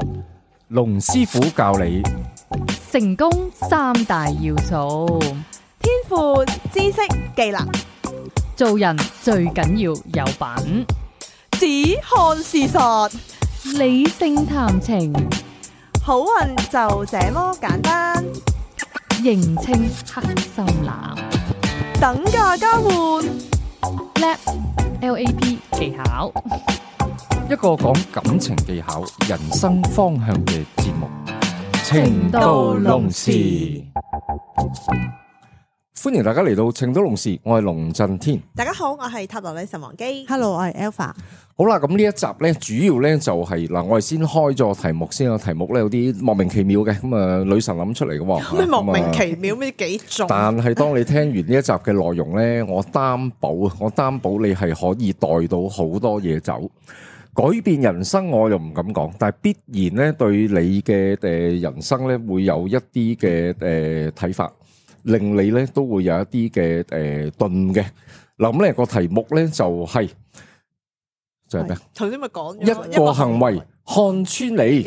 龍師傅教你成功三大要素， 天賦、知識、技能， 做人最緊要有品， 只看事實， 理性談情， 好運就這麼簡單。 認清黑心男， 等價交換， LAP 技巧， 一個講感情技巧、人生方向嘅節目《情到濃時》。歡迎大家嚟到《情到濃時》，我係龍震天。 大家好，我係塔羅女神王姬。 Hello， 我係 Alpha。 好啦，咁呢一集咧，主要咧就係嗱，我哋先開咗題目先，個題目咧有啲莫名其妙嘅，咁啊女神諗出嚟嘅喎。 咩莫名其妙？咩幾重？ 但係當你聽完呢一集嘅內容咧，我擔保你係可以帶到好多嘢走，改變人生我又唔敢講，但係必然咧對你嘅人生咧會有一啲嘅睇法，令你咧都會有一啲嘅頓嘅。嗱咁咧個題目咧就係咩？ 頭先咪講一個行為看穿你，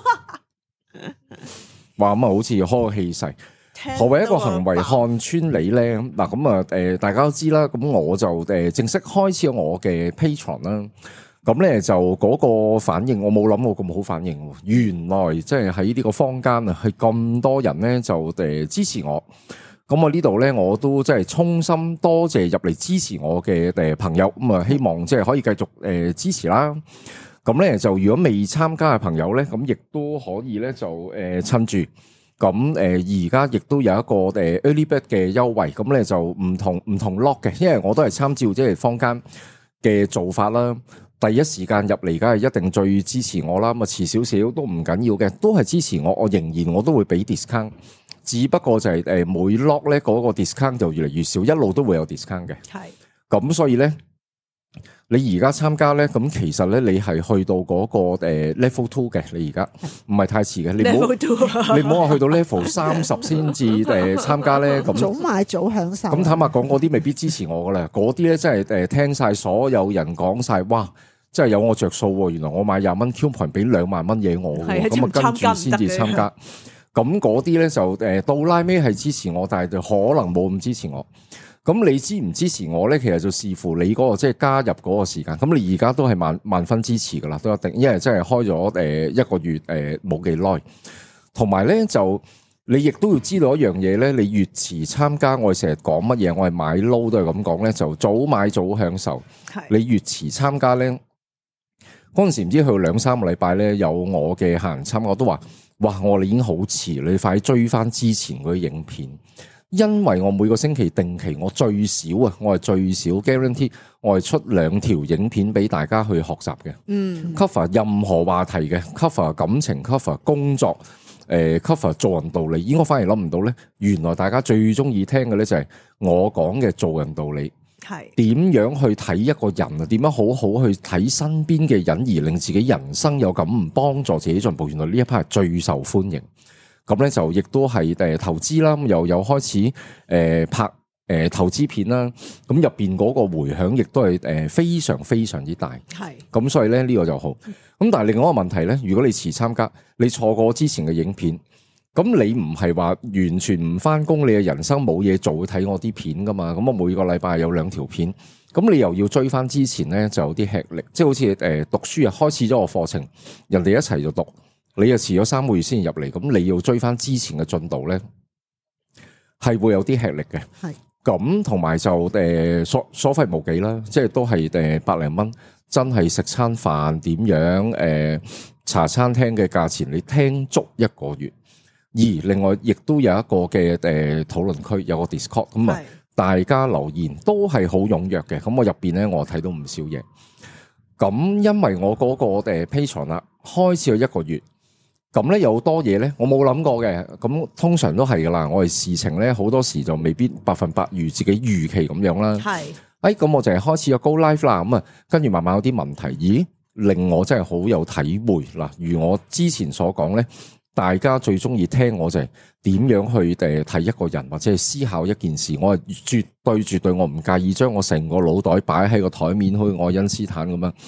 話咁啊，好似開氣勢。何謂一個行為看穿你咧？嗱咁啊，大家都知啦。咁我就正式開始我嘅 Patreon 啦。咁咧就嗰個反應，我冇諗過咁好反應。原來即係喺呢個坊間啊，係咁多人咧就支持我。咁我呢度咧，我都即係衷心多謝入嚟支持我嘅朋友。咁啊，希望即係可以繼續支持啦。咁咧就如果未參加嘅朋友咧，咁亦都可以咧就趁住。咁而家亦都有一個early bird 嘅優惠。咁咧就唔同 lock 嘅，因為我都係參照即係坊間嘅做法啦。第一時間入嚟，梗係一定最支持我啦。咁啊遲少少都唔緊要嘅，都係支持我。我仍然我都會俾 discount。只不過就係每 lock 咧嗰個 discount 就越嚟越少，一路都會有 discount 嘅。係咁，所以咧你而家參加咧，咁其實咧你係去到嗰個level 2嘅，你而家唔係太遲嘅。你唔好話去到 level 30先至參加咧。咁早買早享受。 咁坦白講，嗰啲未必支持我噶啦。嗰啲咧真係聽晒所有人講晒，哇！真係有我着數喎。原來我買20蚊 coupon 俾2萬蚊嘢我，咁啊跟住先至參加。咁嗰啲咧就到拉尾係支持我，但係就可能冇咁支持我。咁你支唔支持我咧？其實就視乎你嗰個即係加入嗰個時間。咁你而家都係萬分支持噶啦，都一定，因為真係開咗一個月冇幾耐。同埋咧就你亦都要知道一樣嘢咧，你越遲參加，我哋成日講乜嘢，我係買撈都係咁講咧，就早買早享受。你越遲參加咧，嗰陣時唔知去到2-3個禮拜咧，有我嘅客人參，我都話。哇！我哋已經好遲，你快追翻之前嗰啲影片，因為我每個星期定期，我最少 guarantee， 我係出2條影片俾大家去學習嘅。cover 任何話題嘅 ，cover 感情 ，cover 工作，cover 做人道理。應該反而諗唔到咧，原來大家最中意聽嘅咧就係我講嘅做人道理。係點樣去睇一個人啊？點樣好好去睇身邊嘅人，而令自己人生有感悟，幫助自己進步。原來呢一 part 係最受歡迎。咁咧就亦都係投資啦，又有開始拍投資片啦。咁入邊嗰個回響亦都係非常非常之大。係咁，所以咧呢個就好。咁但係另外一個問題咧，如果你遲參加，你錯過之前嘅影片。咁你唔係話完全唔翻工，你嘅人生冇嘢做，睇我啲片噶嘛？咁我每個禮拜有2條片，咁你又要追翻之前咧，就有啲吃力。即係好似讀書啊，開始咗個課程，人哋一齊就讀，你又遲咗3個月先入嚟，咁你要追翻之前嘅進度咧，係會有啲吃力嘅。係咁，同埋就所費無幾啦，即係都係100零蚊，真係食餐飯點樣茶餐廳嘅價錢，你聽足1個月。而另外亦都有一個嘅討論區，有個 Discord， 咁啊大家留言都係好踴躍嘅。咁我入邊咧，我睇到唔少嘢。咁因為我嗰個Patreon 啦，開始咗1個月，咁咧有好多嘢咧，我冇諗過嘅。咁通常都係噶啦，我哋事情咧好多時就未必100%如自己預期咁樣啦。係，咁我就係開始咗 Go Live 啦。咁啊，跟住慢慢有啲問題，咦，令我真係好有體會嗱。如我之前所講咧。大家最中意聽我就係點樣去睇一個人或者係思考一件事，我係絕對我唔介意將我成個腦袋擺喺個台面，好似愛因斯坦咁樣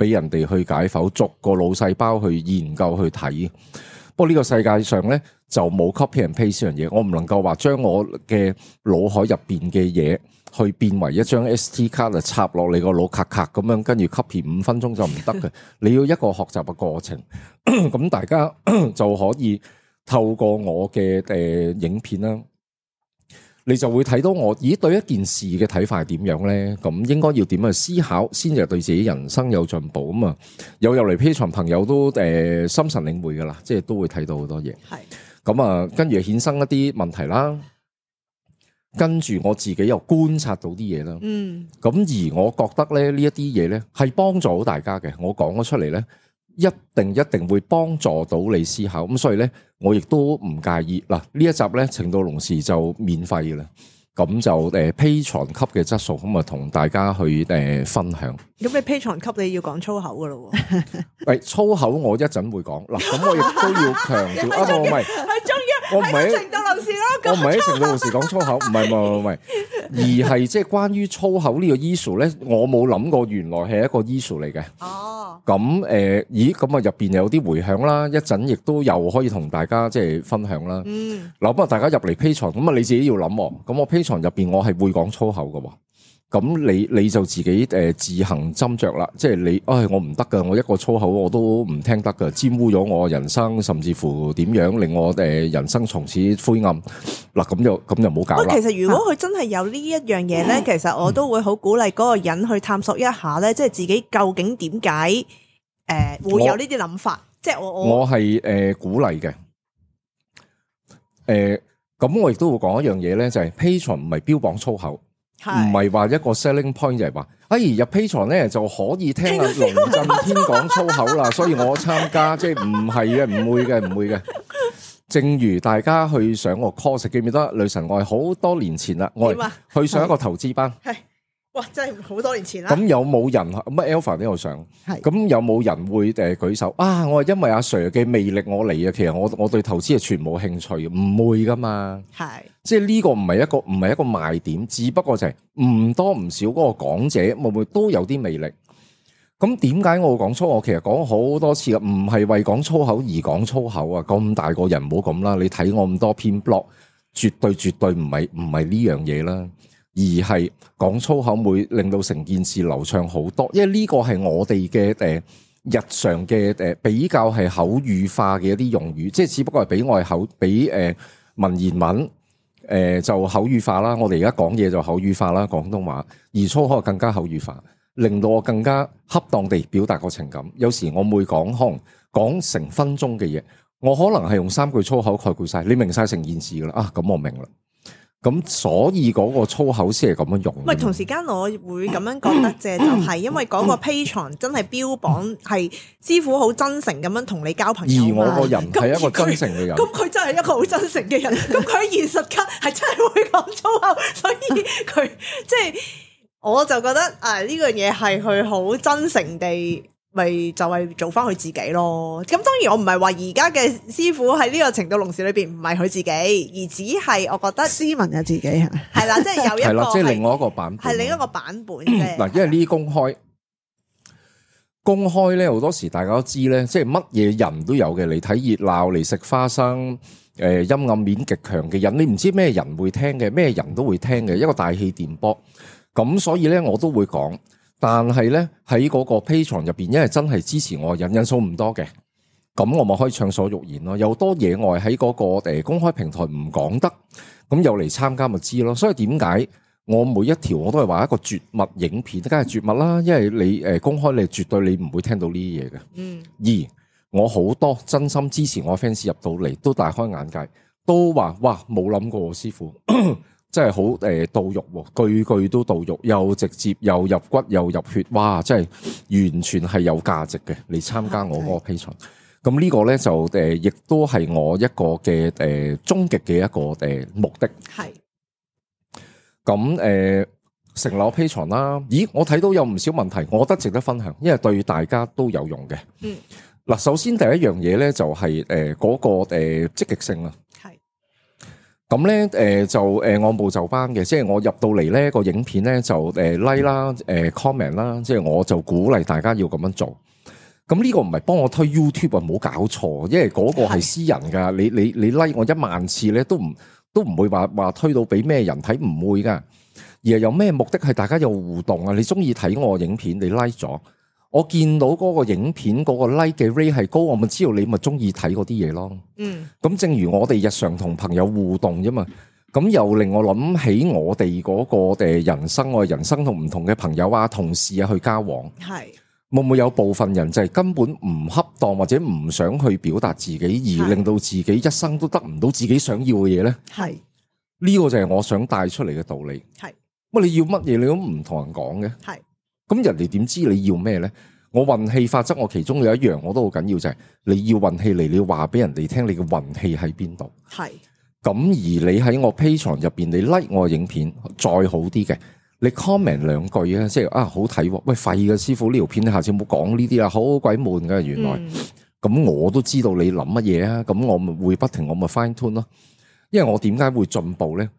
俾人哋去解剖，逐個腦細胞去研究去睇。不過呢個世界上咧就冇 copy and paste 呢樣嘢，我唔能夠話將我嘅腦海入邊嘅嘢去變為一張 SD 卡啊，插落你個腦咔咔咁樣，跟住 copy 5分鐘就唔得嘅。你要一個學習嘅過程，咁大家就可以透過我嘅影片啦。你就會睇到我對一件事嘅睇法係點樣咧？咁應該要點去思考，先至對自己人生有進步啊嘛！有入嚟 Patreon 朋友都心神領會噶啦，即係都會睇到好多嘢。係咁啊，跟住衍生一啲問題啦，跟住我自己又觀察到啲嘢啦。咁而我覺得咧呢一啲嘢咧係幫助到大家嘅，我講咗出嚟咧。一定會幫助到你思考，咁所以咧，我亦都唔介意嗱。呢一集咧，情到濃時就免費嘅啦，咁就Patreon級嘅質素，咁啊同大家去分享。咁你 Patreon級你要講粗口噶咯？ 喂，粗口我一陣會講嗱，咁我亦都要強調啊，唔係，我唔係情到濃時咯，我唔係喺情到濃時講粗口，唔係，而係即係關於粗口呢個 issue 咧，我冇諗過原來係一個 issue 嚟嘅。咁咦，咁啊入邊有啲回響啦，一陣亦都又可以同大家即係分享啦。嗱，咁啊大家入嚟 Patreon，咁啊你自己要諗，咁我 Patreon 入邊我係會講粗口嘅。咁你就自己自行斟酌啦，即係你，我唔得噶，我一個粗口我都唔聽得噶，沾污咗我人生，甚至乎點樣令我人生從此灰暗。嗱，咁就唔好搞啦。 其實如果佢真係有呢一樣嘢咧，其實我都會好鼓勵嗰個人去探索一下咧，即係自己究竟點解會有呢啲諗法。即係我係鼓勵嘅。咁我亦都會講一樣嘢咧，就係 Patreon 唔係標榜粗口。唔係話一個 selling point 就係話，入 Patreon 咧就可以聽阿龍震天講粗口啦，所以我參加，即係唔係嘅，唔會嘅。正如大家去上個 course， 記唔記得女神愛好多年前啦，我去上一個投資班。 哇！真係好多年前啦。咁有冇人咁 Alpha 都有上？咁有冇人會舉手？我係因為阿 Sir 嘅魅力我嚟啊！其實我對投資係全冇興趣嘅，唔會噶嘛。即係呢個唔係一個賣點，只不過就係唔多唔少嗰個講者會唔會都有啲魅力。咁點解我會講粗口？我其實講好多次啦，唔係為講粗口而講粗口啊！咁大個人唔好咁啦，你睇我咁多篇 blog，絕對唔係呢樣嘢啦。而係講粗口會令到成件事流暢好多，因為呢個係我哋嘅日常嘅比較係口語化嘅一啲用語，即係只不過係比文言文就口語化啦。我哋而家講嘢就口語化啦，廣東話，而粗口更加口語化，令到我更加恰當地表達個情感。有時我會講講成分鐘嘅嘢，我可能係用3句粗口概括晒，你明晒成件事噶啦。咁我明啦。咁所以嗰個粗口先係咁樣用。唔係，同時間我會咁樣覺得啫，就係因為嗰個 Patreon 真係標榜係師傅好真誠咁樣同你交朋友嘛。而我個人係一個真誠嘅人。咁佢真係一個好真誠嘅人。咁佢喺現實間係真係會講粗口，所以佢即係我就覺得呢樣嘢係佢好真誠地。咪就係做翻佢自己咯。咁當然我唔係話而家嘅師傅喺呢個情到濃時裏邊唔係佢自己，而只係我覺得斯文嘅自己係啦，即係有一個係啦，即係另外一個版本，係另一個版本啫。嗱，因為呢啲公開咧，好多時大家都知咧，即係乜嘢人都有嘅，嚟睇熱鬧，嚟食花生，陰暗面極強嘅人，你唔知咩人會聽嘅，咩人都會聽嘅，一個大氣電波。咁所以咧，我都會講。但係咧喺嗰個 Patreon 入邊，因為真係支持我人數唔多嘅，咁我咪可以暢所欲言咯。有多嘢我喺嗰個公開平台唔講得，咁又嚟參加咪知咯。所以點解我每一條我都係話一個絕密影片，梗係絕密啦，因為你公開你絕對你唔會聽到呢啲嘢嘅。而我好多真心支持我 fans 入到嚟都大開眼界，都話哇冇諗過師傅。真係好到肉，句句都到肉，又直接又入骨又入血，哇！真係完全係有價值嘅嚟參加我嗰個 Patreon。咁呢個咧就亦都係我一個嘅終極嘅一個目的。係。咁成立 Patreon 啦。咦，我睇到有唔少問題，我覺得值得分享，因為對大家都有用嘅。嗱，首先第一樣嘢咧就係嗰個積極性啊。 咁咧就按部就班嘅，即係我入到嚟咧個影片咧就like 啦comment 啦，即係我就鼓勵大家要咁樣做。咁呢個唔係幫我推 YouTube 啊，唔好搞錯，因為嗰個係私人㗎。你 like 我1萬次咧都唔會話推到俾咩人睇，唔會㗎。而係有咩目的係大家有互動啊？你中意睇我影片，你 like 咗，我見到嗰個影片嗰個 like 嘅 rate 係高，我咪知道你咪中意睇嗰啲嘢咯。咁正如我哋日常同朋友互動啫嘛，咁又令我諗起我哋嗰個人生，我人生同唔同嘅朋友啊、同事啊去交往， 係會唔會有部分人就係根本唔恰當或者唔想去表達自己，而令到自己一生都得唔到自己想要嘅嘢咧？ 係呢個就係我想帶出嚟嘅道理。 係乜你要乜嘢你都唔同人講嘅， 係咁人哋點知你要咩咧？我運氣法則，我其中有一樣我都好緊要，就係你要運氣嚟，你要話俾人哋聽你嘅運氣喺邊度。 係咁而你喺我 Patreon 入邊，你 like 我嘅影片，再好啲嘅，你 comment 兩句啊，即係啊好睇喎，喂廢嘅師傅呢條片，你下次唔好講呢啲啊，好鬼悶㗎原來。咁我都知道你諗乜嘢啊，咁我咪會不停我咪 fine tune 咯。因為我點解會進步咧？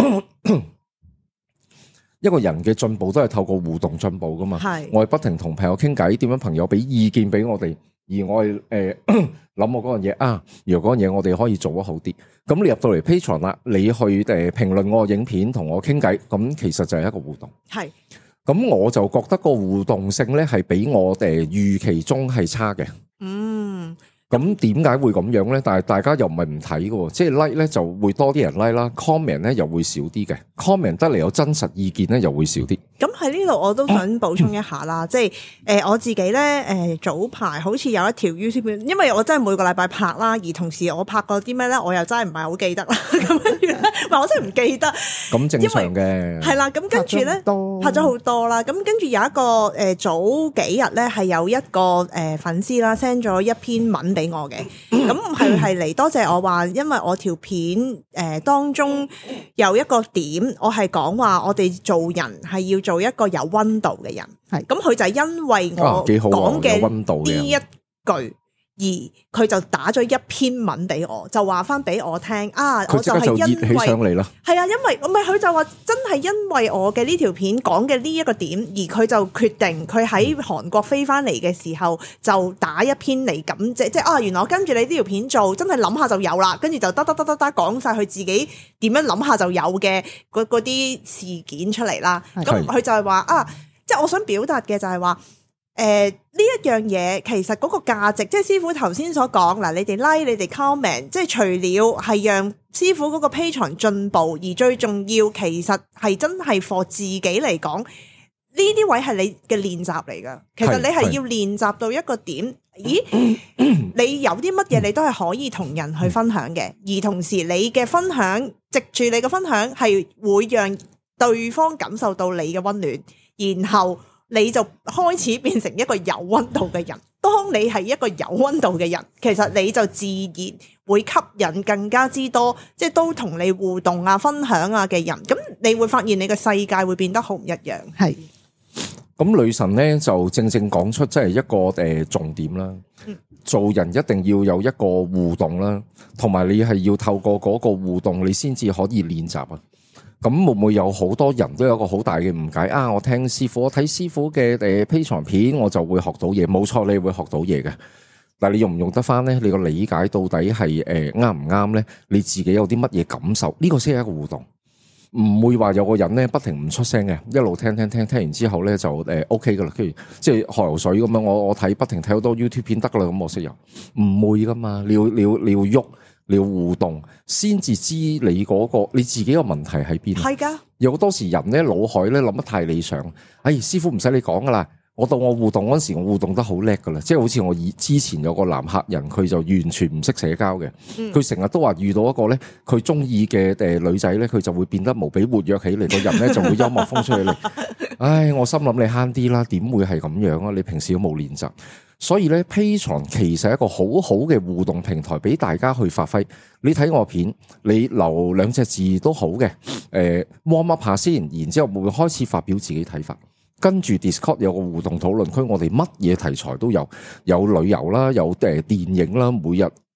一個人嘅進步都係透過互動進步噶嘛，我係不停同朋友傾偈，點樣朋友俾意見俾我哋，而我係諗我嗰樣嘢啊，如果嗰樣嘢我哋可以做得好啲，咁你入到嚟 Patreon 啦，你去評論我嘅影片，同我傾偈，咁其實就係一個互動。係，咁我就覺得個互動性咧係比我哋預期中係差嘅。咁點解會咁樣咧？但係大家又唔係唔睇嘅，即係 like 咧就會多啲人 like 啦 ，comment 咧又會少啲嘅 ，comment 得嚟有真實意見咧又會少啲。咁喺呢度我都想補充一下啦，即係我自己咧早排好似有一條 YouTube， 因為我真係每個禮拜拍啦，而同時我拍過啲咩咧，我又真係唔係好記得啦。咁跟住咧，我真係唔記得。咁正常嘅。係啦，咁跟住咧拍咗好多啦，咁跟住有一個早幾日咧係有一個粉絲啦 send 咗一篇文俾我嘅，咁係嚟多謝我話，因為我條片當中有一個點，我係講話我哋做人係要做一個有溫度嘅人，係咁佢就係因為我講嘅呢一句，而佢就打咗一篇文俾我，就話翻俾我聽啊，我就係因為係啊，因為唔係佢就話真係因為我嘅呢條片講嘅呢一個點，而佢就決定佢喺韓國飛翻嚟嘅時候就打一篇嚟感謝，即係啊原來我跟住你呢條片做，真係諗下就有啦，跟住就得講晒佢自己點樣諗下就有嘅嗰啲事件出嚟啦。咁佢就係話啊，即係我想表達嘅就係話。呢一樣嘢其實嗰個價值，即係師傅頭先所講嗱，你哋 like 你哋 comment， 即係除了係讓師傅嗰個 Patreon 進步，而最重要其實係真係 for 自己嚟講，呢啲位係你嘅練習嚟噶。其實你係要練習到一個點，咦？你有啲乜嘢你都係可以同人去分享嘅，而同時你嘅分享，藉住你嘅分享係會讓對方感受到你嘅溫暖，然後。你就開始變成一個有溫度嘅人。當你係一個有溫度嘅人，其實你就自然會吸引更加之多，即係都同你互動啊、分享啊嘅人。咁你會發現你嘅世界會變得好唔一樣。係。 咁女神咧就正講出即係一個重點啦。做人一定要有一個互動啦，同埋你係要透過嗰個互動，你先至可以練習啊。咁會唔會有好多人都有一個好大嘅誤解啊？我聽師傅，我睇師傅嘅Patreon片，我就會學到嘢。冇錯，你會學到嘢嘅。但係你用唔用得翻咧？你個理解到底係啱唔啱咧？你自己有啲乜嘢感受？呢個先係一個互動，唔會話有個人咧不停唔出聲嘅，一路聽完之後咧就OK 噶啦。跟住即係河流水咁樣，我睇不停睇好多 YouTube 片得噶啦，咁我識游，唔會噶嘛。你要喐。你要互動，先至知你嗰個你自己個問題喺邊。係噶，有好多時人咧腦海咧諗得太理想。師傅唔使你講噶啦，我到我互動嗰時，我互動得好叻噶啦。即係好似我之前有個男客人，佢就完全唔識社交嘅。佢成日都話遇到一個咧，佢中意嘅女仔咧，佢就會變得無比活躍起嚟，個人咧就會幽默風趣起嚟。我心諗你慳啲啦，點會係咁樣啊？你平時都冇練習。所以咧 Patreon 其實係一個好好嘅互動平台，俾大家去發揮。你睇我片，你留2隻字都好嘅。warm up 下先，然之後會開始發表自己睇法。跟住 Discord 有個互動討論區，我哋乜嘢題材都有，有旅遊啦，有電影啦，每日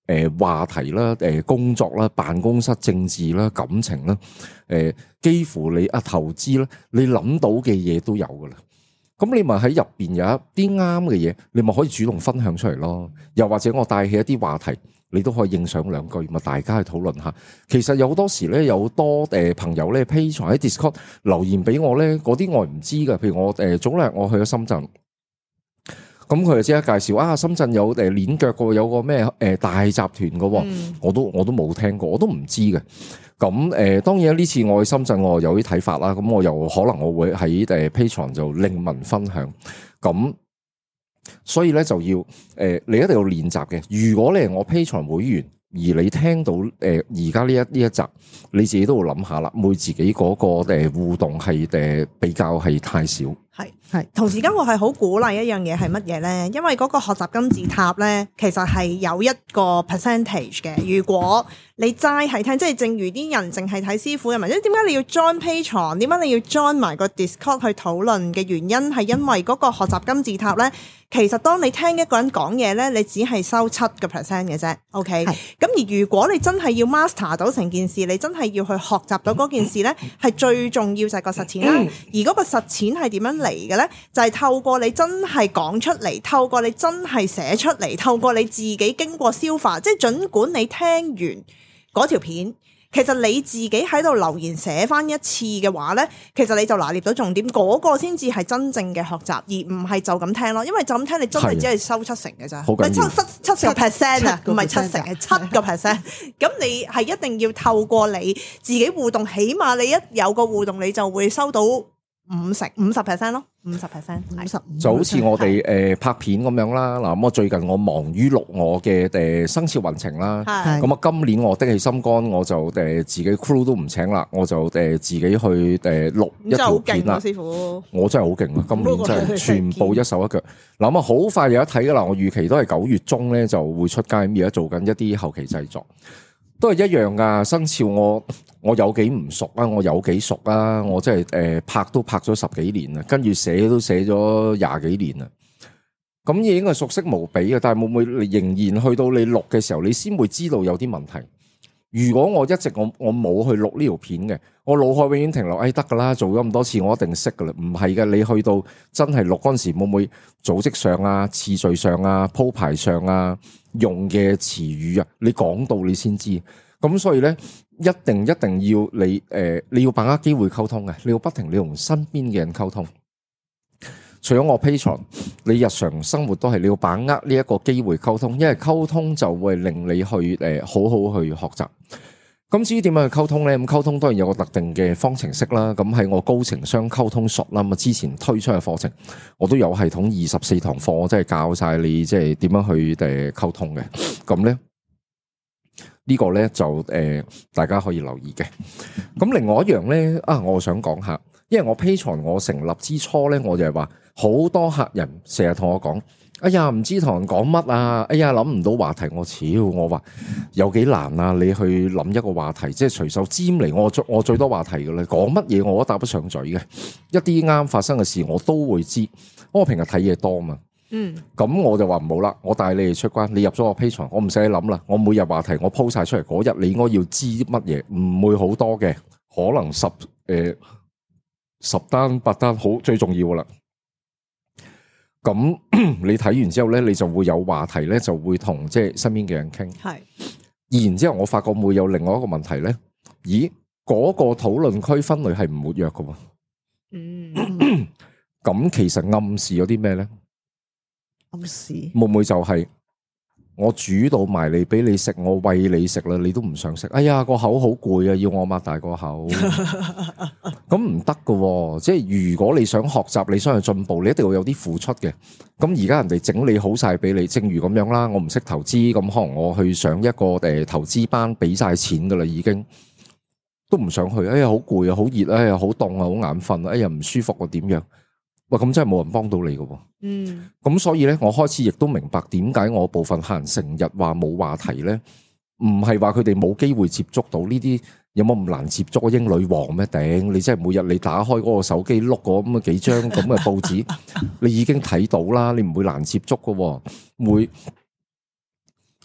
話題啦、工作啦、辦公室政治啦、感情啦，幾乎你投資啦，你諗到嘅嘢都有噶啦。咁你咪喺入邊有一啲啱嘅嘢，你咪可以主動分享出嚟咯。又或者我帶起一啲話題，你都可以應上兩句，咪大家去討論下。其實有好多時咧，有好多朋友咧 Patreon 喺 Discord 留言俾我咧，嗰啲我唔知噶。譬如我早兩日我去咗深圳。咁佢就即刻介紹啊，深圳有鏈腳嘅，有個咩大集團嘅，我都冇聽過，我都唔知嘅。咁當然呢次我去深圳，我有啲睇法啦。咁我又可能我會喺Patreon 就另文分享。咁所以咧就要你一定要練習嘅。如果你係我 Patreon 會員，而你聽到而家呢一集，你自己都會諗下啦，會自己嗰個互動係比較係太少。 係，同時間我係好鼓勵一樣嘢係乜嘢咧？因為嗰個學習金字塔咧，其實係有一個 percentage 嘅。如果你齋係聽，即係正如啲人淨係睇師傅嘅文，即係點解你要 join Patreon？點解你要 join 埋個 Discord 去討論嘅原因係因為嗰個學習金字塔咧，其實當你聽一個人講嘢咧，你只係收7%嘅啫。OK，咁而如果你真係要 master 到成件事，你真係要去學習到嗰件事咧，係最重要就係個實踐啦。而嗰個實踐係點樣嚟嘅咧？就係透過你真係講出嚟，透過你真係寫出嚟，透過你自己經過消化，即係盡管你聽完嗰條片，其實你自己喺度留言寫翻一次嘅話呢，其實你就拿捏到重點，嗰個先至係真正嘅學習，而唔係就咁聽咯。因為就咁聽，你真係只係收70%嘅咋，唔係7%啊，唔係70%，係7%。咁你係一定要透過你自己互動，起碼你一有個互動，你就會收到50% 咯，50% 就好似我哋拍片咁樣啦。嗱，咁我最近我忙於錄我嘅生肖運程啦。咁啊，今年我的起心肝，我就自己 crew 都唔請啦，我就自己去錄一條片啦。師傅，我真係好勁啊！今年真係全部一手一腳。嗱，咁啊，好快有得睇噶啦。我預期都係9月中咧就會出街。咁而家做緊一啲後期製作。都係一樣噶，生肖我有幾唔熟啊，我有幾熟啊，我真係拍都拍咗10幾年啦，跟住寫都寫咗20幾年啦，咁已經係熟悉無比嘅。但係會唔會仍然去到你錄嘅時候，你先會知道有啲問題？如果我一直我冇去錄呢條片嘅，我腦海永遠停留，得噶啦，做咗咁多次，我一定識噶啦。唔係嘅，你去到真係錄嗰陣時，會唔會組織上啊、次序上啊、鋪排上啊、用嘅詞語啊，你講到你先知。咁所以咧，一定要你要把握機會溝通嘅，你要不停你同身邊嘅人溝通。除咗我 Patreon，你日常生活都係你要把握呢一個機會溝通，因為溝通就會令你去好好去學習。咁至於點樣去溝通咧？咁溝通當然有個特定嘅方程式啦。咁喺我高情商溝通術啦，咁之前推出嘅課程，我都有系統24堂課，我真係教晒你即係點樣去溝通嘅。咁咧呢個咧就大家可以留意嘅。咁另外一樣咧我想講下，因為我 Patreon 我成立之初咧，我就係話好多客人成日同我講，哎呀唔知同人講乜啊，哎呀諗唔到話題。我話有幾難啊，你去諗一個話題，即係隨手拈嚟，我最多話題嘅啦，講乜嘢我都答不上嘴嘅，一啲啱發生嘅事我都會知，我平日睇嘢多嘛。咁我就話唔好啦，我帶你哋出關，你入咗我 Patreon，我唔使你諗啦，我每日話題我鋪晒出嚟，嗰日你應該要知乜嘢，唔會好多嘅，可能10單8單好最重要啦。咁你睇完之後咧，你就會有話題咧，就會同即係身邊嘅人傾。係，然之後我發覺會有另外一個問題咧，咦，嗰個討論區分類係唔活躍㗎喎。咁其實暗示有啲咩咧？暗示會唔會就係我煮到埋嚟俾你食，我餵你食啦，你都唔想食？哎呀，個口好攰啊，要我擘大個口。咁唔得噶，即係如果你想學習，你想去進步，你一定要有啲付出嘅。咁而家人哋整理好晒俾你，正如咁樣啦，我唔識投資，咁可能我去上一個投資班，俾晒錢噶啦，已經都唔想去。哎呀，好攰啊，好熱啊，哎呀，好凍啊，好眼瞓啊，哎呀，唔舒服啊，點樣？喂，咁真係冇人幫到你噶。咁所以咧，我開始亦都明白點解我部分客人成日話冇話題咧，唔係話佢哋冇機會接觸到呢啲，有冇咁難接觸英女王咩？頂，你真係每日你打開嗰個手機碌嗰咁嘅幾張咁嘅報紙，你已經睇到啦，你唔會難接觸噶，會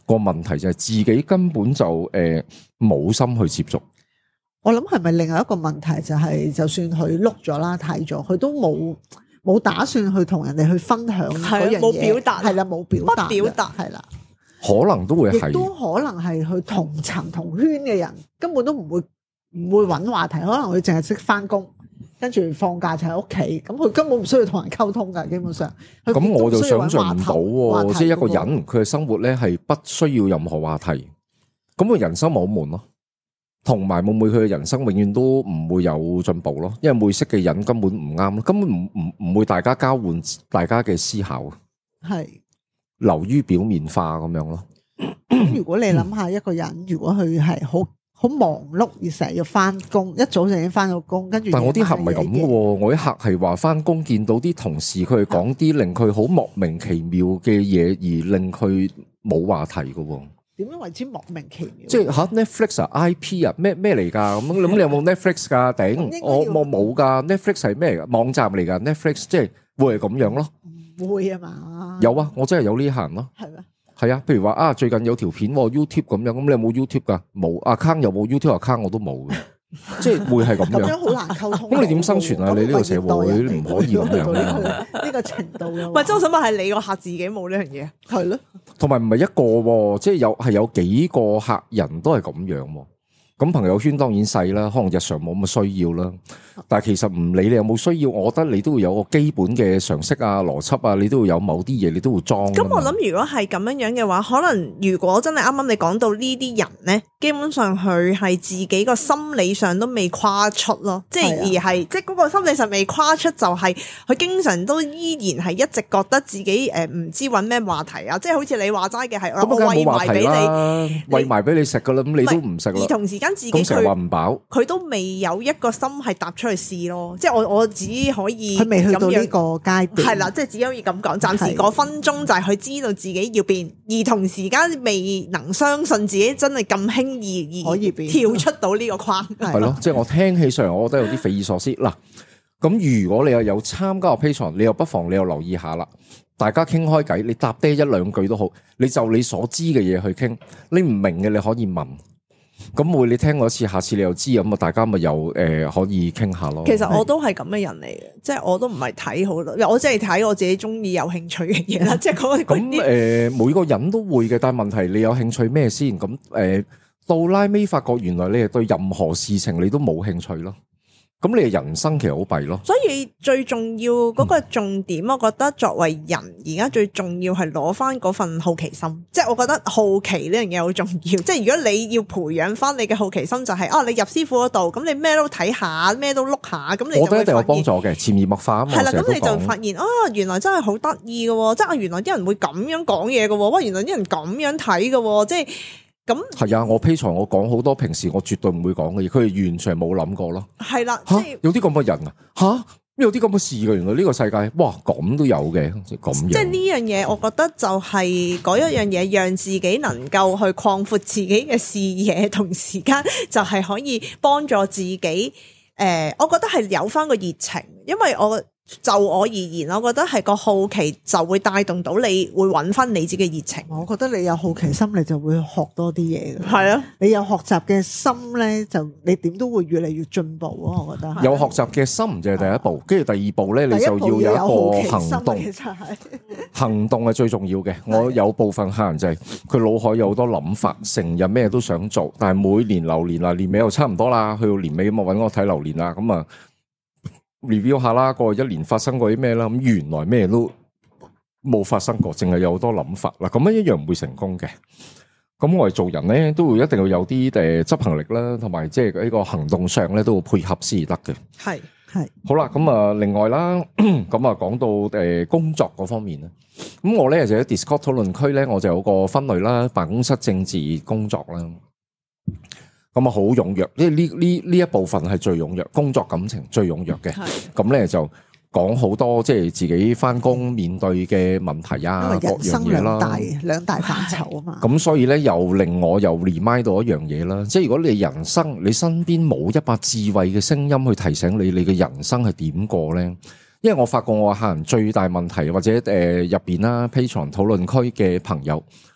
個問題就係自己根本就冇心去接觸。 我諗係咪另外一個問題就係，就算佢碌咗啦睇咗，佢都冇打算去同人哋去分享嗰樣嘢， 冇表達， 係啦，冇表達， 不表達係啦， 可能都會係， 亦都可能係佢同層同圈嘅人根本都唔會揾話題，可能佢淨係識翻工。跟住放假就喺屋企，咁佢根本唔需要同人溝通㗎，基本上。 咁我就想象唔到喎，即係一個人佢嘅生活咧係不需要任何話題，咁佢人生咪好悶咯。同埋會唔會佢嘅人生永遠都唔會有進步咯？因為每識嘅人根本唔啱咯，根本唔會大家交換大家嘅思考， 係流於表面化咁樣咯。 咁如果你諗下一個人，如果佢係好忙碌而成日要翻工，一早就已經翻到工，跟住但係我啲客唔係咁嘅喎，我啲客係話翻工見到啲同事佢係講啲令佢好莫名其妙嘅嘢，而令佢冇話題嘅喎。 點樣為之莫名其妙？ 即係嚇 Netflix 啊 IP 啊咩嚟㗎？咁你有冇 Netflix 㗎？頂我冇㗎 Netflix 係咩嚟㗎？網站嚟㗎 Netflix， 即係會係咁樣咯。 唔會啊嘛？ 有啊，我真係有呢行咯。 係咩？ 係啊，譬如話啊，最近有條片 YouTube 咁樣，咁你有冇 YouTube 㗎？冇 account 有冇 YouTube account 我都冇嘅，即係會係咁樣。 咁樣好難溝通。 咁你點生存啊？你呢個社會唔可以咁樣呢個程度嘅。 唔係，即係我想問係你個客自己冇呢樣嘢？ 係咯。 同埋唔係一個喎，即係有幾個客人都係咁樣喎。咁朋友圈當然細啦，可能日常冇咁需要啦。但係其實唔理你有冇需要，我覺得你都會有個基本嘅常識啊、邏輯啊，你都會有某啲嘢，你都會裝。 咁我諗，如果係咁樣嘅話，可能如果真係啱啱你講到呢啲人咧，基本上佢係自己個心理上都未跨出咯，即係而係即係嗰個心理上未跨出，就係佢經常都依然係一直覺得自己唔知揾咩話題啊，即係好似你話齋嘅係我餵埋俾你， 餵埋俾你食噶啦，咁你都唔食啦。 而同時間自己咁成日話唔飽， 佢都未有一個心係踏出去試咯，即係我只可以佢未去到呢個階段， 係啦，即係只可以咁講。暫時嗰分鐘就係佢知道自己要變，而同時間未能相信自己真係咁輕易而可以跳出到呢個框。 係咯，即係我聽起上嚟，我覺得有啲匪夷所思。嗱，咁如果你又有參加個 Patreon，你又不妨你又留意下啦。大家傾開偈，你答多一兩句都好，你就你所知嘅嘢去傾。你唔明嘅你可以問。咁會你聽過一次，下次你又知咁啊，大家咪又可以傾下咯。 其實我都係咁嘅人嚟嘅，即係我都唔係睇好多，我只係睇我自己中意有興趣嘅嘢啦。即係咁每個人都會嘅，但係問題你有興趣咩先？咁到拉尾發覺原來你係對任何事情你都冇興趣咯。咁你嘅人生其實好弊咯。所以最重要嗰個重點，我覺得作為人而家最重要係攞翻嗰份好奇心。即係我覺得好奇呢樣嘢好重要。即係如果你要培養翻你嘅好奇心，就係你入師傅嗰度，咁你咩都睇下，咩都碌下，咁你我覺得一定有幫助嘅，潛移默化啊嘛。 係啦，咁你就發現原來真係好得意嘅，即係原來啲人會咁樣講嘢嘅，哇！原來啲人咁樣睇嘅，即係。咁係啊，我 Patreon我講好多平時我絕對唔會講嘅嘢，佢哋完全冇諗過咯。 係啦，即係有啲咁嘅人啊，吓有啲咁嘅事嘅，原來呢個世界，哇咁都有嘅，咁樣。 即係呢樣嘢，我覺得就係嗰一樣嘢，讓自己能夠去擴闊自己嘅視野，同時間就係可以幫助自己。我覺得係有翻個熱情，因為就我而言，我覺得係個好奇就會帶動到你會揾翻你自己嘅熱情。 我覺得你有好奇心，你就會學多啲嘢嘅。 係啊， 你有學習嘅心咧，就你點都會越嚟越進步咯。我覺得有學習嘅心就係第一步，跟住第二步咧，你就要有一個行動。行動係最重要嘅。我有部分客人就係佢腦海有好多諗法，成日咩都想做，但係每年流年啦，年尾又差唔多啦，去到年尾咁啊，揾我睇流年啦，咁啊。review 下啦，過去一年發生過啲咩啦？咁原來咩都冇發生過，淨係有好多諗法啦。咁樣一樣唔會成功嘅。咁我哋做人咧，都會一定要有啲執行力啦，同埋即係呢個行動上咧都會配合先得嘅。 係好啦，咁啊，另外啦，咁啊講到工作嗰方面咧，咁我咧就喺 Discord 討論區咧，我就有個分類啦，辦公室政治工作啦。咁啊，好踴躍，因為呢一部分係最踴躍，工作感情最踴躍嘅。咁咧就講好多即係自己返工面對嘅問題啊，各樣嘢啦。 兩大範疇啊嘛。 咁所以咧，又令我又 remind 到一樣嘢啦，即係如果你人生你身邊冇一把智慧嘅聲音去提醒你，你嘅人生係點過咧？因為我發覺我客人最大問題或者入邊啦 Patreon 討論區嘅朋友。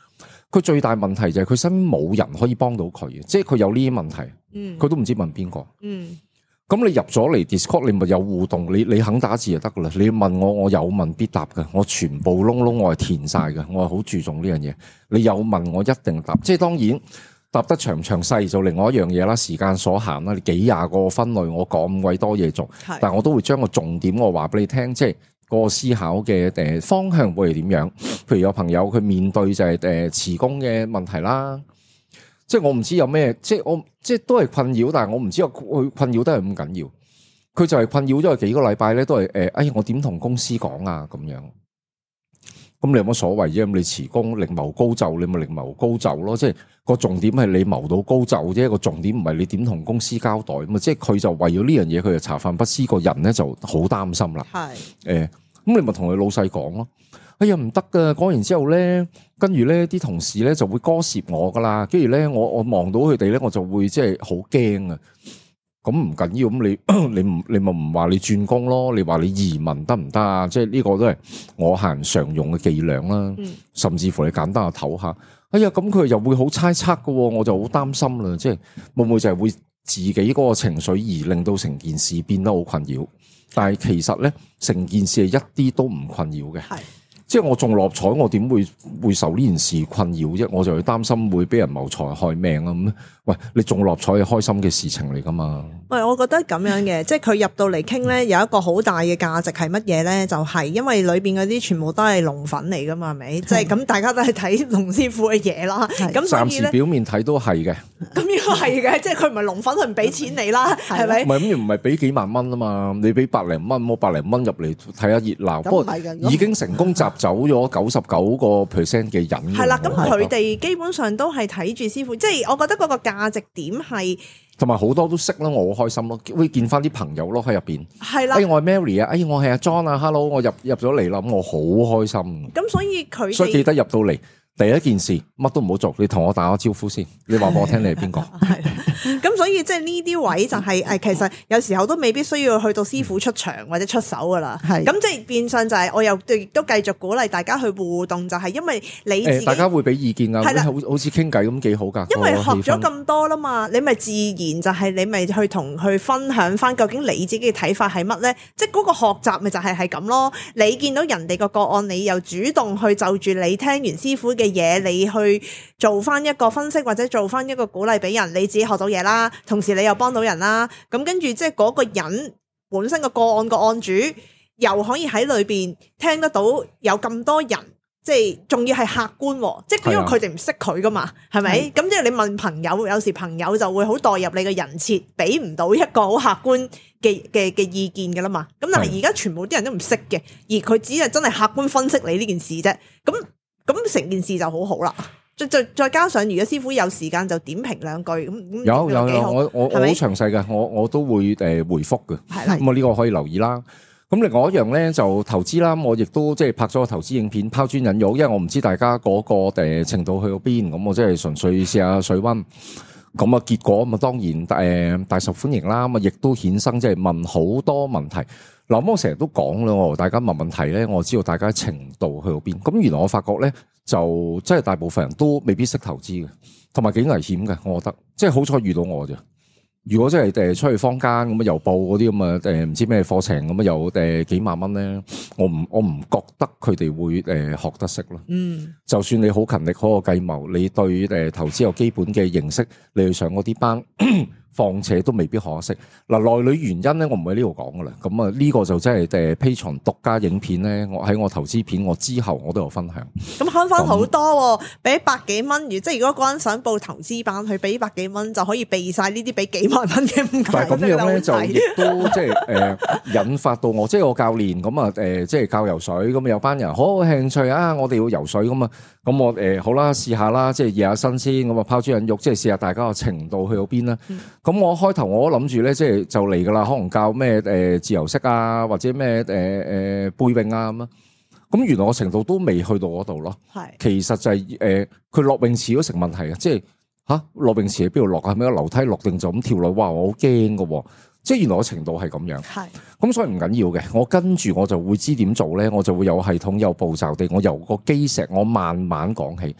佢最大問題就係佢身邊冇人可以幫到佢嘅，即係佢有呢啲問題，佢都唔知問邊個。咁你入咗嚟 Discord，你咪有互動，你肯打字就得噶啦。你問我有問必答嘅，我全部窿我係填晒嘅，我係好注重呢樣嘢。你有問我一定答，即係當然答得詳唔詳細就另外一樣嘢啦。時間所限啦，你幾廿個分類，我講咁鬼多嘢做，但係我都會將個重點我話俾你聽，即係個思考嘅方向會係點樣。譬如有朋友佢面對就係辭工嘅問題啦。即係我唔知有咩，即係都係困擾，但係我唔知佢困擾都係咁緊要。佢就係困擾咗佢幾個禮拜咧，都係我點同公司講啊咁樣。咁你有乜所謂啫？咁你辭工另謀高就，你咪另謀高就咯。即係個重點係你謀到高就啫，個重點唔係你點同公司交代咁。即係佢就為咗呢樣嘢，佢就茶飯不思，個人咧就好擔心啦。係咁你咪同佢老細講咯。哎呀唔得噶，講完之後咧，跟住咧啲同事咧就會割涉我噶啦，跟住咧我望到佢哋咧，我就會即係好驚啊！咁唔緊要，咁你咪唔話你轉工咯，你話你移民得唔得啊？即係呢個都係我客人常用嘅伎倆啦，甚至乎你簡單去唞下。哎呀，咁佢又會好猜測噶，我就好擔心啦，即係會唔會就係會自己嗰個情緒而令到成件事變得好困擾？但係其實咧，成件事係一啲都唔困擾嘅。即係我中六合彩，我點會受呢件事困擾啫？我就會擔心會俾人謀財害命啊！咁，喂，你中六合彩係開心嘅事情嚟噶嘛？ 喂，我覺得咁樣嘅，即係佢入到嚟傾咧，有一個好大嘅價值係乜嘢咧？就係因為裏邊嗰啲全部都係龍粉嚟噶嘛，係咪？即係咁，大家都係睇龍師傅嘅嘢啦。咁暫時表面睇都係嘅。 咁應該係嘅，即係佢唔係龍粉，佢唔俾錢你啦，係咪？ 唔係咁，唔係俾幾萬蚊啊嘛？你俾百零蚊，我百零蚊入嚟睇下熱鬧。不過已經成功集走咗99%嘅人。係啦，咁佢哋基本上都係睇住師傅，即係我覺得嗰個價值點係， 同埋好多都識啦，我好開心咯，會見翻啲朋友咯喺入邊。 係啦， 我係 Mary 啊，我係阿 John 啊 ，Hello， 我入咗嚟啦，咁我好開心。 咁所以記得入到嚟第一件事乜都唔好做，你同我打個招呼先，你話俾我聽你係邊個。 係，咁所以即係呢啲位就係其實有時候都未必需要去到師傅出場或者出手噶啦。係，咁即係變相就係我又亦都繼續鼓勵大家去互動，就係因為你自己大家會俾意見啊， 係啦， 好似傾偈咁幾好噶。 因為學咗咁多啦嘛，你咪自然就係你咪去同佢分享翻究竟你自己嘅睇法係乜咧？即係嗰個學習咪就係咁咯。你見到人哋個案，你又主動去就住你聽完師傅嘅嘢，你去做翻一個分析或者做翻一個鼓勵俾人，你自己學到嘢啦，同時你又幫到人啦。咁跟住即係嗰個人本身個案個案主又可以喺裏邊聽得到有咁多人，即係仲要係客觀，即係因為佢哋唔識佢噶嘛，係咪？咁即係你問朋友，有時朋友就會好代入你嘅人設，俾唔到一個好客觀嘅意見噶啦嘛。咁但係而家全部啲人都唔識嘅，而佢只係真係客觀分析你呢件事啫。咁成件事就好好啦。再加上如果師傅有時間就點評兩句咁。有， 我好詳細嘅，我都會回覆嘅。係啦，咁呢個可以留意啦。咁另外一樣咧就投資啦，我亦都即係拍咗個投資影片拋磚引玉，因為我唔知大家嗰個程度去到邊，咁我即係純粹試下水溫。咁啊結果咁啊當然大受歡迎啦，咁啊亦都衍生即係問好多問題。嗱，我成日都講啦，大家問問題咧，我知道大家程度去到邊。咁原來我發覺咧，就即係大部分人都未必識投資嘅，同埋幾危險嘅。我覺得即係好彩遇到我啫。如果真係出去坊間咁啊郵報嗰啲咁啊唔知咩課程咁啊有幾萬蚊咧，我唔覺得佢哋會學得識咯。就算你好勤力好個計謀，你對投資有基本嘅認識，你去上嗰啲班。況且都未必學得識嗱，內裏原因咧，我唔喺呢度講噶啦。咁啊，呢個就真係Patreon 獨家影片咧。我喺我投資片我之後我都有分享。咁慳翻好多，俾百幾蚊。即係如果嗰人想報投資班，佢俾百幾蚊就可以避晒呢啲俾幾萬蚊嘅誤解。但係咁樣咧就亦都即係引發到我，即係我教練咁啊即係教游水咁有班人好有興趣啊！我哋要游水咁啊，咁我好啦，試下啦，即係熱下身先咁啊，拋磚引玉，即係試下大家個程度去到邊啦。咁我開頭我諗住咧，即係就嚟噶啦，可能教咩自由式啊，或者咩背泳啊咁啊。咁原來我程度都未去到嗰度咯。係，其實就係佢落泳池都成問題啊！即係落泳池喺邊度落啊？係咪個樓梯落定就咁跳落？哇！我好驚噶，即係原來我程度係咁樣。係，咁所以唔緊要嘅，我跟住我就會知點做咧，我就會有系統有步驟地，我由個基石我慢慢講起。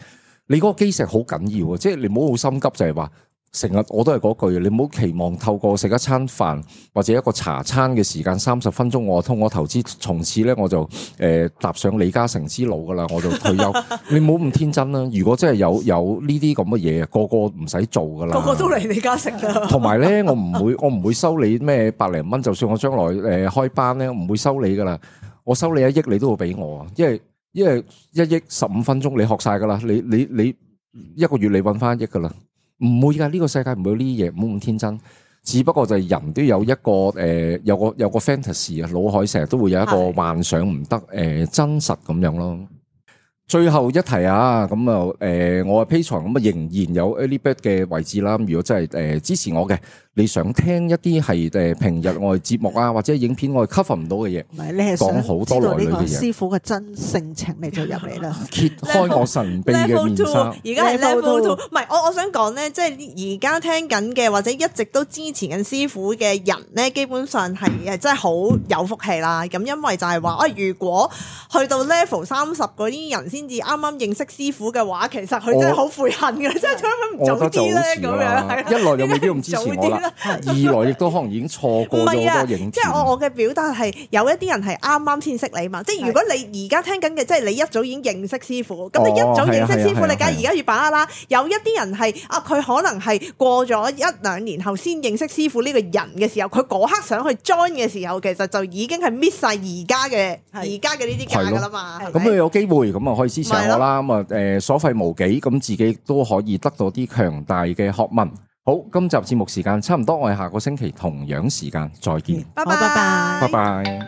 你嗰個基石好緊要啊，即係你唔好好心急，就係話成日我都係嗰句，你唔好期望透過食一餐飯或者一個茶餐嘅時間30分鐘，我通過投資，從此咧我就踏上李嘉誠之路噶啦，我就退休。你唔好咁天真啦！如果真係有呢啲咁嘅嘢，個個唔使做噶啦， 個個都嚟李嘉誠啦。 同埋咧，我唔會收你咩百零蚊，就算我將來開班咧，我唔會收你噶啦。我收你1億，你都會俾我啊！因為1億15分鐘你學晒噶啦，你1個月你搵翻1億噶啦，唔會噶，呢個世界唔會有呢啲嘢，唔好咁天真。只不過就係人都有一個有個 fantasy 啊，腦海成日都會有一個幻想唔得真實咁樣咯。最後一題啊，咁啊我係 Patreon 咁啊，仍然有 Early Bird 嘅位置啦。如果真係支持我嘅，你想聽一啲係平日我哋節目啊或者影片我哋 cover 唔到嘅嘢， 唔係你係講好多內裏嘅嘢。 師傅嘅真性情你就入嚟啦， 揭開我神秘嘅面紗。 而家係 level 2，唔係我想講咧，即係而家聽緊嘅或者一直都支持緊師傅嘅人咧，基本上係真係好有福氣啦。咁因為就係話如果去到 level 30嗰啲人先至啱啱認識師傅嘅話，其實佢真係好悔恨嘅，即係點解唔早啲咧咁樣？ 一來又未必咁支持我啦，二來亦都可能已經錯過咗好多影片。 即係我嘅表達係有一啲人係啱啱先識你嘛，即係如果你而家聽緊嘅，即係你一早已經認識師傅，咁你一早認識師傅，你梗係而家要把握啦。有一啲人係佢可能係過咗1-2年後先認識師傅呢個人嘅時候，佢嗰刻想去 join 嘅時候，其實就已經係 miss 晒而家嘅呢啲價㗎啦嘛。 咁佢有機會咁啊，可以支持我啦。咁啊所費無幾，咁自己都可以得到啲強大嘅學問。好，今集節目時間差唔多，我哋下個星期同樣時間再見。 拜拜。 拜拜。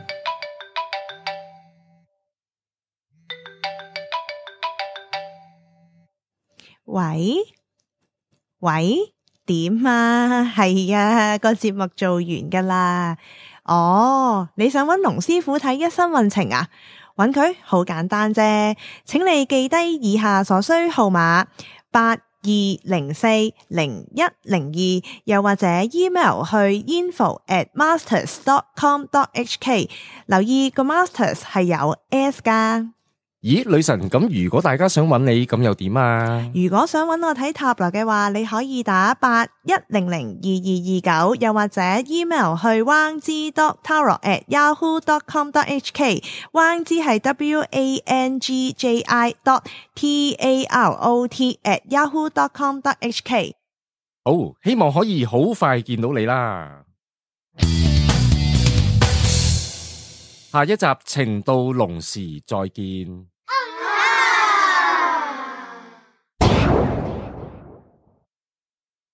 喂，點啊？係啊，個節目做完噶啦。哦，你想揾龍師傅睇一生運程啊？揾佢好簡單啫，請你記低以下所需號碼82040102，又或者 email 去 info@masters.com.hk， 留意個 masters 係有 S 噶。 咦，女神，咁如果大家想揾你，咁又點啊？ 如果想揾我睇塔羅嘅話，你可以打81002229，又或者 email 去 wangzi.tarot@yahoo.com.hk， wangzi 係 wangji.tarot@yahoo.com.hk。 好，希望可以好快見到你啦。下一集情到濃時再見。